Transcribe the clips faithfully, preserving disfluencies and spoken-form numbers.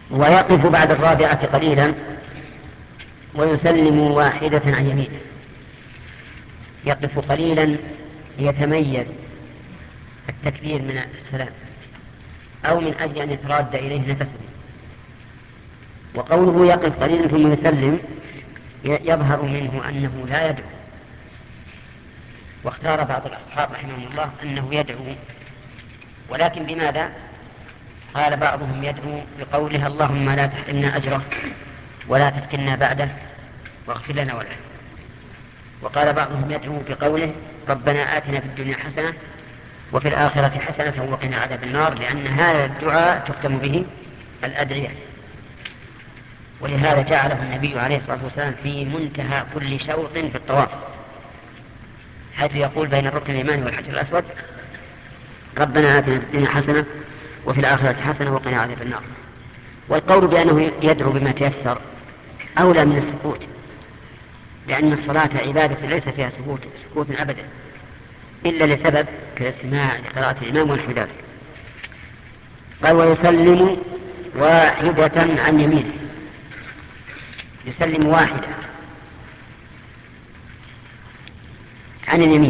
ويقف بعد الرابعة قليلا ويسلم واحدة عن يمينه. يقف قليلا يتميز التكبير من السلام أو من أجل أن يتراد إليه نفسه. وقوله يقف قليلا ثم يسلم يظهر منه أنه لا يدعو، واختار بعض الأصحاب رحمهم الله أنه يدعو، ولكن بماذا؟ قال بعضهم يدعو بقوله اللهم لا تحرمنا أجره ولا تفتنا بعده واغفر لنا وله. وقال بعضهم يدعو بقوله ربنا آتنا في الدنيا حسنة وفي الآخرة حسنة وقنا عذاب النار، لأن هذا الدعاء تختم به الأدعية. ولهذا جعله النبي عليه الصلاة والسلام في منتهى كل شوط في الطواف، حيث يقول بين الركن اليماني والحجر الأسود ربنا آتنا في الدنيا حسنة وفي الآخرة حسنة وقنا عذاب النار. والقول بأنه يدعو بما تيسر أولى من السكوت، لأن الصلاة عبادة ليس فيها سكوت, سكوت أبدا إلا لسبب كالاستماع لقراءة الإمام ونحو ذلك. قال ويسلم واحدة عن يمينه، يسلم واحدة عن اليمين،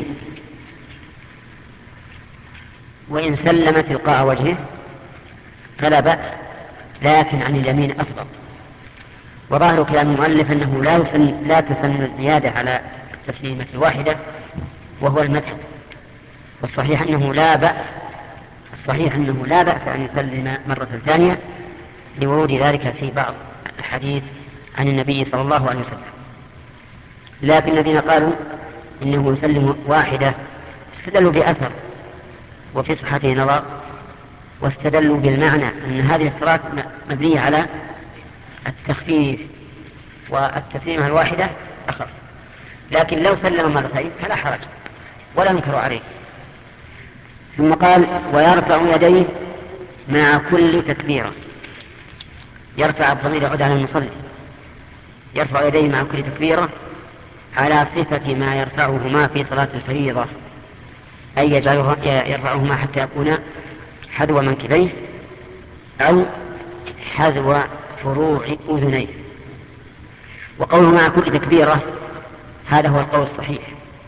وإن سلم تلقاء وجهه فلا بأس، لكن عن اليمين أفضل. وظاهر كلام المؤلف أنه لا, يسن لا تسن الزيادة على التسليمة الواحدة وهو المذهب، والصحيح أنه لا بأس الصحيح أنه لا بأس أن يسلم مرة ثانية لورود ذلك في بعض الحديث عن النبي صلى الله عليه وسلم. لكن الذين قالوا إنه يسلم واحدة استدلوا بأثر وفي صحته نظر، واستدلوا بالمعنى أن هذه الصلاة مبنية على التخفيف والتسليمة الواحدة أخف، لكن لو سلم مرتين فلا حرج ولا ينكر عليه. ثم قال ويرفع يديه مع كل تكبيرة. يرفع الضمير يعود على المصلي، يرفع يديه مع كل تكبيرة على صفة ما يرفعهما في صلاة الفريضة، أي يرفعهما حتى يكون حذو منكبيه أو حذو فروع أذنيه. وقوله مع كل تكبيرة هذا هو القول الصحيح،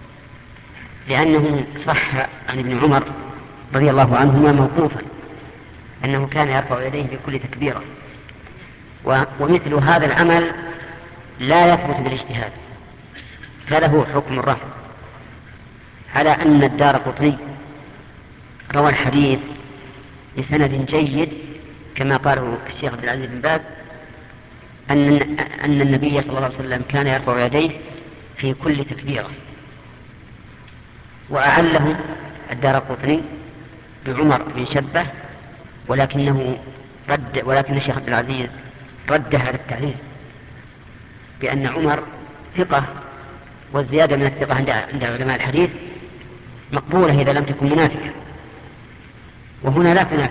لأنه صح عن ابن عمر رضي الله عنهما موقوفا أنه كان يرفع يديه بكل تكبيرة، ومثل هذا العمل لا يثبت بالاجتهاد، فله حكم الرفع، على أن الدارقطني روى الحديث بسند جيد كما قاله الشيخ عبد العزيز بن باز أن أن النبي صلى الله عليه وسلم كان يرفع يديه في كل تكبيرة، وأعله الدارقطني بعمر بن شبه، ولكنه رد ولكن الشيخ عبد العزيز رد هذا التعليل بأن عمر ثقة، والزيادة من الثقة عند عند علماء الحديث مقبولة إذا لم تكن منافية، وهنا لا تنافي،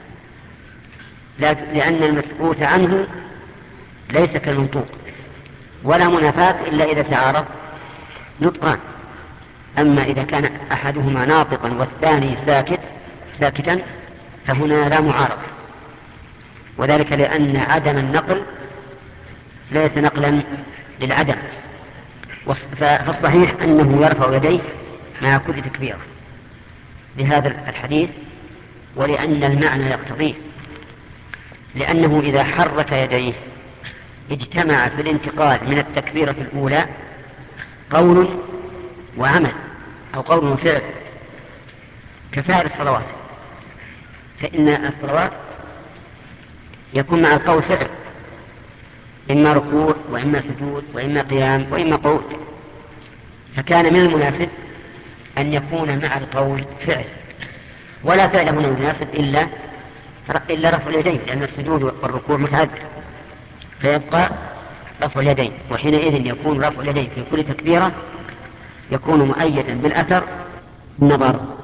لأن المسكوت عنه ليس كالمنطوق، ولا منافاة إلا إذا تعارض نطقان. أما إذا كان أحدهما ناطقا والثاني ساكت ساكتا فهنا لا معارضة، وذلك لأن عدم النقل ليس نقلا للعدم. فالصحيح أنه يرفع يديه مع كل تكبيرة لهذا الحديث، ولأن المعنى يقتضيه، لأنه إذا حرك يديه اجتمع في الانتقال من التكبيرة الأولى قول وعمل أو قول وفعل كسائر الصلوات، فإن الصلوات يكون مع القول فعل، إما ركوع وإما سجود وإما قيام وإما قعود، فكان من المناسب أن يكون مع القول فعل، ولا فعل هنا مناسب إلا إلا رفع اليدين، لأن السجود والركوع متعدد، فيبقى رفع اليدين، وحينئذ يكون رفع اليدين في كل تكبيرة يكون مؤيدا بالأثر النظر